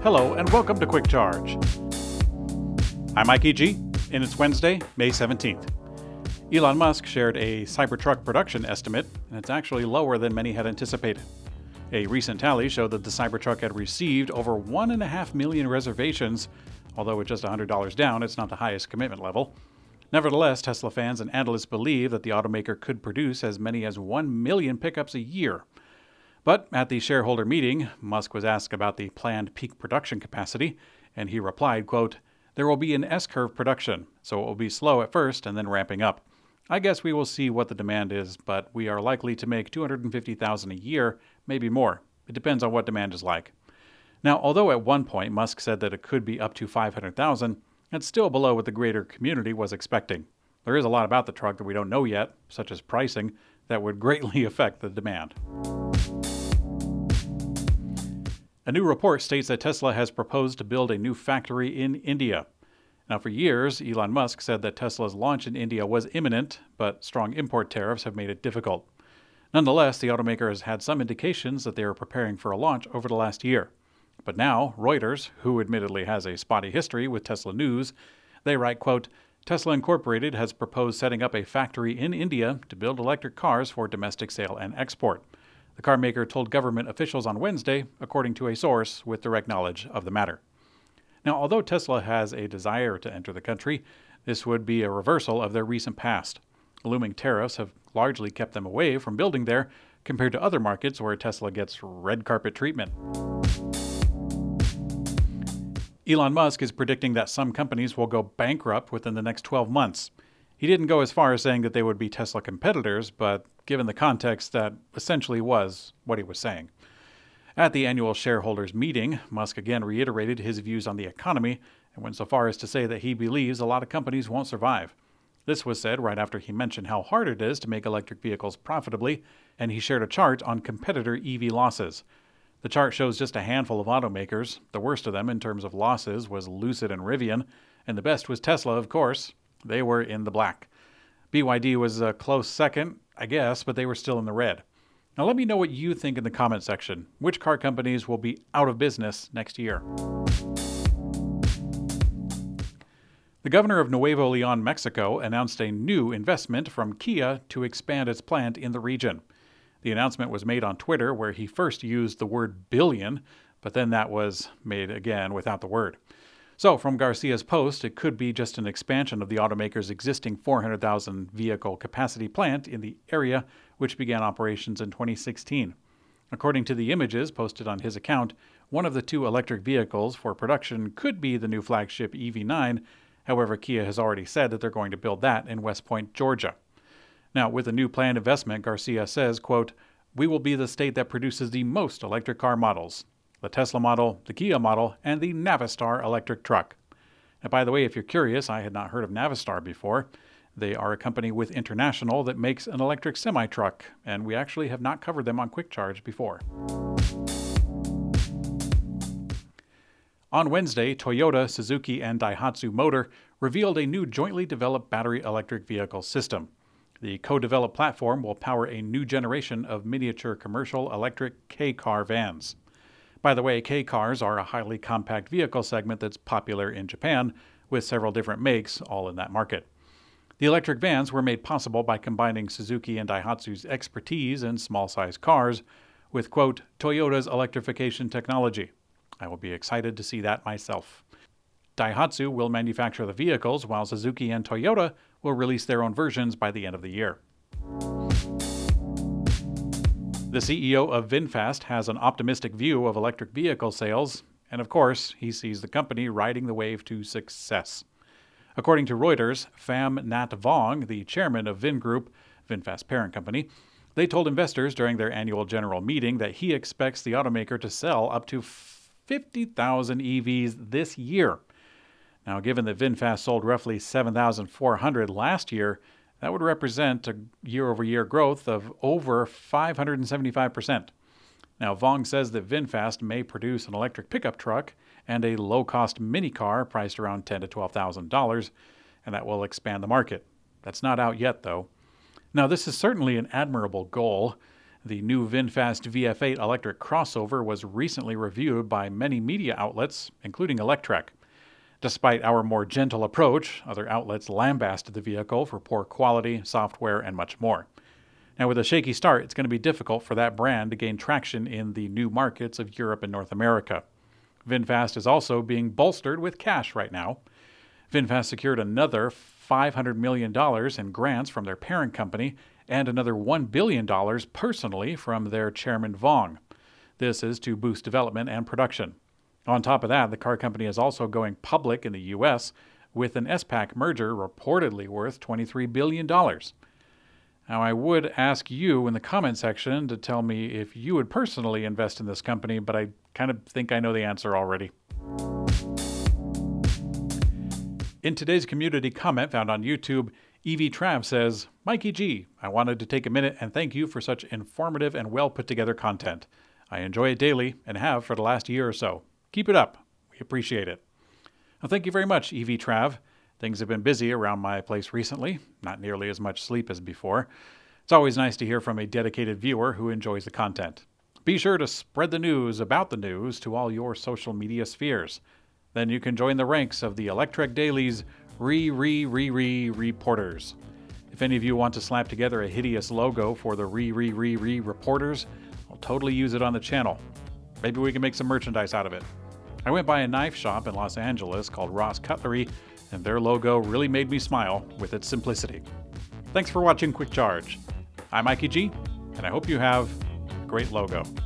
Hello and welcome to Quick Charge. I'm Mikey G, and it's Wednesday, May 17th. Elon Musk shared a Cybertruck production estimate, and it's actually lower than many had anticipated. A recent tally showed that the Cybertruck had received over 1.5 million reservations, although with just $100 down, it's not the highest commitment level. Nevertheless, Tesla fans and analysts believe that the automaker could produce as many as 1 million pickups a year. But at the shareholder meeting, Musk was asked about the planned peak production capacity, and he replied, quote, "There will be an S-curve production, so it will be slow at first and then ramping up. I guess we will see what the demand is, but we are likely to make 250,000 a year, maybe more. It depends on what demand is like." Now, although at one point Musk said that it could be up to 500,000, it's still below what the greater community was expecting. There is a lot about the truck that we don't know yet, such as pricing, that would greatly affect the demand. A new report states that Tesla has proposed to build a new factory in India. Now, for years, Elon Musk said that Tesla's launch in India was imminent, but strong import tariffs have made it difficult. Nonetheless, the automaker has had some indications that they are preparing for a launch over the last year. But now, Reuters, who admittedly has a spotty history with Tesla news, they write, quote, "Tesla Incorporated has proposed setting up a factory in India to build electric cars for domestic sale and export." The car maker told government officials on Wednesday, according to a source with direct knowledge of the matter. Now, although Tesla has a desire to enter the country, this would be a reversal of their recent past. Looming tariffs have largely kept them away from building there, compared to other markets where Tesla gets red carpet treatment. Elon Musk is predicting that some companies will go bankrupt within the next 12 months. He didn't go as far as saying that they would be Tesla competitors, but given the context, that essentially was what he was saying. At the annual shareholders meeting, Musk again reiterated his views on the economy and went so far as to say that he believes a lot of companies won't survive. This was said right after he mentioned how hard it is to make electric vehicles profitably, and he shared a chart on competitor EV losses. The chart shows just a handful of automakers. The worst of them in terms of losses was Lucid and Rivian, and the best was Tesla, of course. They were in the black. BYD was a close second, I guess, but they were still in the red. Now let me know what you think in the comment section. Which car companies will be out of business next year? The governor of Nuevo León, Mexico, announced a new investment from Kia to expand its plant in the region. The announcement was made on Twitter, where he first used the word billion, but then that was made again without the word. So, from Garcia's post, it could be just an expansion of the automaker's existing 400,000 vehicle capacity plant in the area, which began operations in 2016. According to the images posted on his account, one of the two electric vehicles for production could be the new flagship EV9. However, Kia has already said that they're going to build that in West Point, Georgia. Now, with the new planned investment, Garcia says, quote, "We will be the state that produces the most electric car models. The Tesla model, the Kia model, and the Navistar electric truck." And by the way, if you're curious, I had not heard of Navistar before. They are a company with International that makes an electric semi-truck, and we actually have not covered them on Quick Charge before. On Wednesday, Toyota, Suzuki, and Daihatsu Motor revealed a new jointly developed battery electric vehicle system. The co-developed platform will power a new generation of miniature commercial electric K-car vans. By the way, K-cars are a highly compact vehicle segment that's popular in Japan, with several different makes all in that market. The electric vans were made possible by combining Suzuki and Daihatsu's expertise in small-sized cars with, quote, Toyota's electrification technology. I will be excited to see that myself. Daihatsu will manufacture the vehicles, while Suzuki and Toyota will release their own versions by the end of the year. The CEO of VinFast has an optimistic view of electric vehicle sales, and of course, he sees the company riding the wave to success. According to Reuters, Pham Nhat Vuong, the chairman of Vingroup, VinFast parent company, they told investors during their annual general meeting that he expects the automaker to sell up to 50,000 EVs this year. Now, given that VinFast sold roughly 7,400 last year, that would represent a year-over-year growth of over 575%. Now, Vuong says that VinFast may produce an electric pickup truck and a low-cost mini car priced around $10,000 to $12,000, and that will expand the market. That's not out yet, though. Now, this is certainly an admirable goal. The new VinFast VF8 electric crossover was recently reviewed by many media outlets, including Electrek. Despite our more gentle approach, other outlets lambasted the vehicle for poor quality, software, and much more. Now, with a shaky start, it's going to be difficult for that brand to gain traction in the new markets of Europe and North America. VinFast is also being bolstered with cash right now. VinFast secured another $500 million in grants from their parent company and another $1 billion personally from their chairman Vong. This is to boost development and production. On top of that, the car company is also going public in the U.S. with an SPAC merger reportedly worth $23 billion. Now, I would ask you in the comment section to tell me if you would personally invest in this company, but I kind of think I know the answer already. In today's community comment found on YouTube, EV Trav says, Mikey G, I wanted to take a minute and thank you for such informative and well put together content. I enjoy it daily and have for the last year or so. Keep it up. We appreciate it. Well, thank you very much, EV Trav. Things have been busy around my place recently, not nearly as much sleep as before. It's always nice to hear from a dedicated viewer who enjoys the content. Be sure to spread the news about the news to all your social media spheres. Then you can join the ranks of the Electrek Daily's reporters. If any of you want to slap together a hideous logo for the reporters, I'll totally use it on the channel. Maybe we can make some merchandise out of it. I went by a knife shop in Los Angeles called Ross Cutlery, and their logo really made me smile with its simplicity. Thanks for watching Quick Charge. I'm Mikey G, and I hope you have a great logo.